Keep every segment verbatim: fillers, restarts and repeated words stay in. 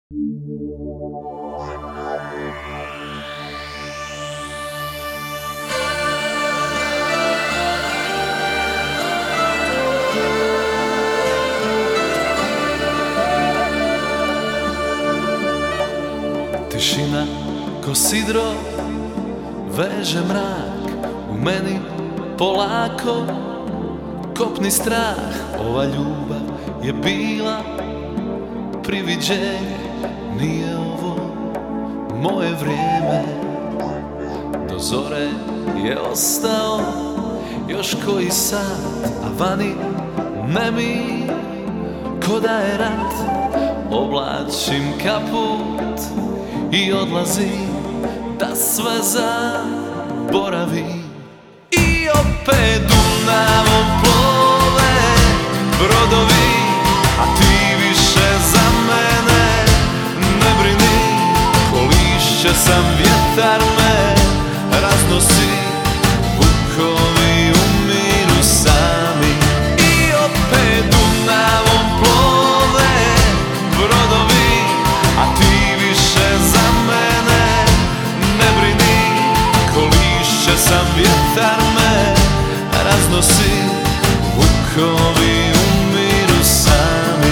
Tišina ko sidro veže mrak u meni polako kopni strah. Ova ljubav je bila priviđenje, nije ovo moje vrijeme. Do zore je ostao još koji sat, a vani nemir ko da je rat. Oblačim kaput i odlazim da sve zaboravim. I opet Dunavom plove brodovi, a ti više za mene ne brini. Ko lišće sam, vjetar me raznosi, vukovi umiru sami. I opet Dunavom plove brodovi, a ti više za mene ne brini. Ko lišće sam, vjetar me raznosi, vukovi umiru sami.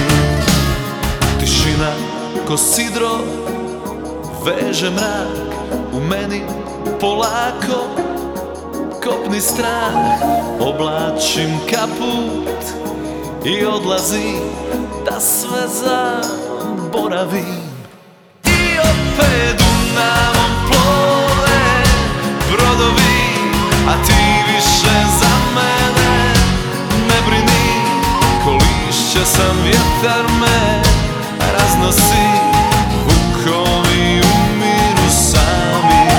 Tišina ko sidro veže mrak u meni polako kopni strah. Oblačim kaput i odlazim da sve zaboravim. I opet Dunavom plove brodovi, a ti više za mene ne brini. Ko lišće sam, vjetar me raznosi, vukovi umiru sami.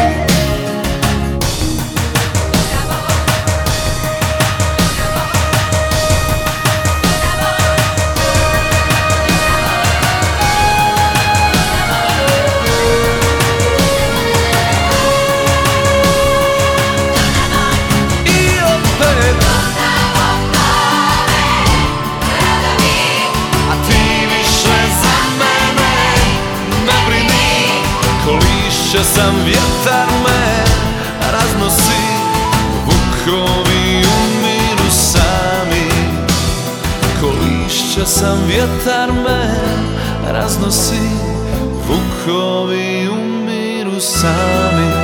Lišće sam, vjetar me raznosi, vukovi umiru sami. Ko lišće sam, vjetar me raznosi, vukovi umiru sami.